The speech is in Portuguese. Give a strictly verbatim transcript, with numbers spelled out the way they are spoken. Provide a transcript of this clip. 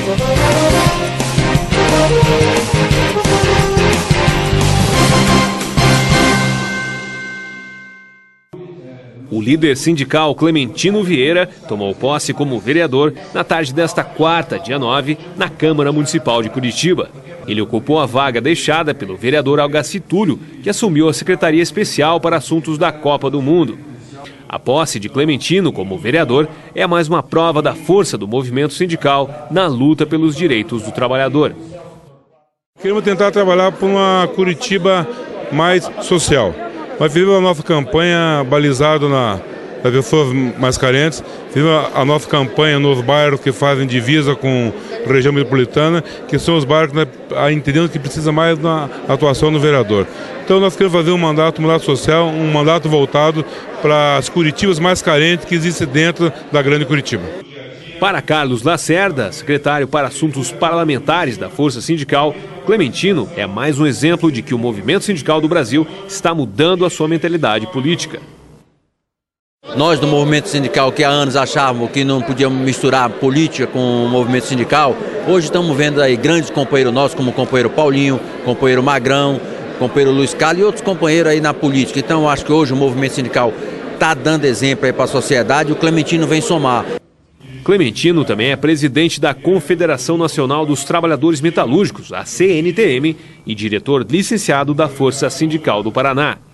O líder sindical Clementino Vieira tomou posse como vereador na tarde desta quarta, dia nove, na Câmara Municipal de Curitiba. Ele ocupou a vaga deixada pelo vereador Algaci Túlio, que assumiu a Secretaria Especial para Assuntos da Copa do Mundo. A posse de Clementino como vereador é mais uma prova da força do movimento sindical na luta pelos direitos do trabalhador. Queremos tentar trabalhar por uma Curitiba mais social. Nós fizemos a nossa campanha balizada na, nas pessoas mais carentes, fizemos a nossa campanha nos bairros que fazem divisa com a região metropolitana, que são os bairros que nós entendemos que precisa mais da atuação do vereador. Então nós queremos fazer um mandato, um mandato social, um mandato voltado para as Curitibas mais carentes que existem dentro da grande Curitiba. Para Carlos Lacerda, secretário para Assuntos Parlamentares da Força Sindical, Clementino é mais um exemplo de que o movimento sindical do Brasil está mudando a sua mentalidade política. Nós do movimento sindical, que há anos achávamos que não podíamos misturar política com o movimento sindical, hoje estamos vendo aí grandes companheiros nossos, como o companheiro Paulinho, companheiro Magrão, companheiro Luiz Carlos e outros companheiros aí na política. Então eu acho que hoje o movimento sindical está dando exemplo aí para a sociedade e o Clementino vem somar. Clementino também é presidente da Confederação Nacional dos Trabalhadores Metalúrgicos, a C N T M, e diretor licenciado da Força Sindical do Paraná.